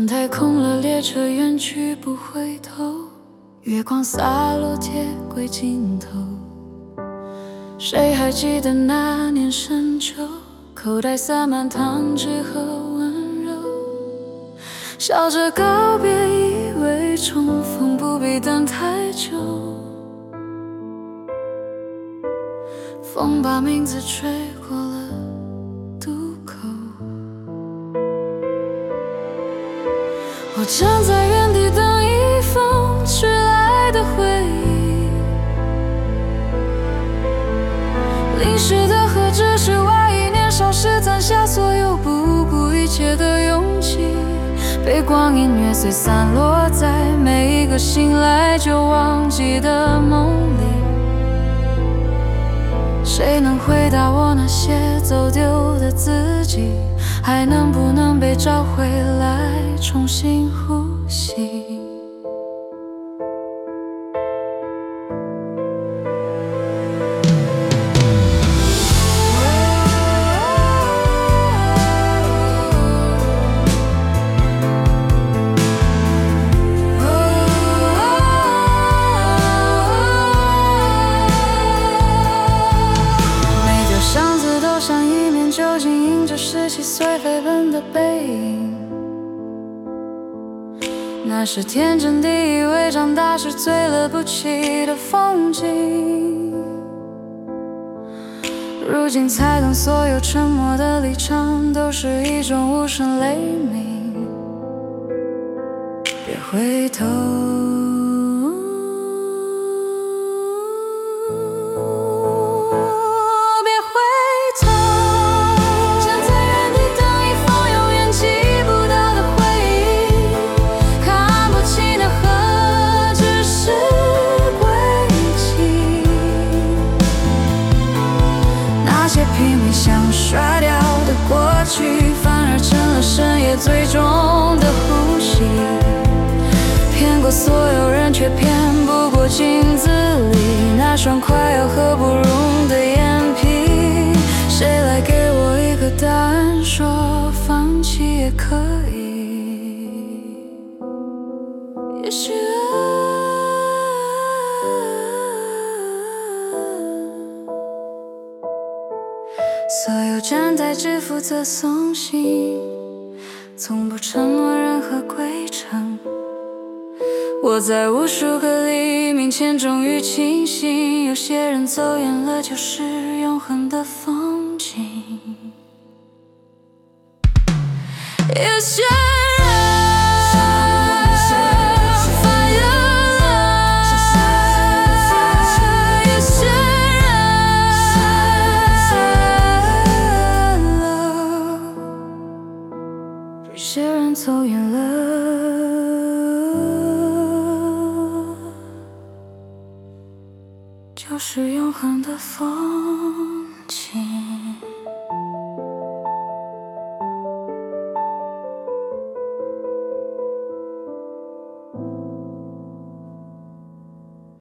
站台空了，列车远去不回头，月光洒落铁轨尽头。谁还记得那年深秋，口袋塞满糖汁和温柔，笑着告别，以为重逢不必等太久。风把名字吹过了渡口，我站在原地等一封迟来的回忆，淋湿的河只是外衣，年少时攒下所有不顾一切的勇气，被光阴虐碎，散落在每一个醒来就忘记的梦里。谁能回答我那些走丢的自己，还能不能被找回来重新呼吸？究竟映着17岁飞奔的背影，那是天真地以为长大是最了不起的风景，如今才懂所有沉默的离场都是一种无声雷鸣。别回头，拼命想刷掉的过去，反而成了深夜最终的呼吸。骗过所有人，却骗不过镜子里那双快要合不拢的眼皮。谁来给我一个答案，说放弃也可以？也许所有站台只负责送行，从不承诺任何规程。我在无数个黎明前终于清醒，有些人走远了就是永恒的风景。有些有些人走远了，就是永恒的风景。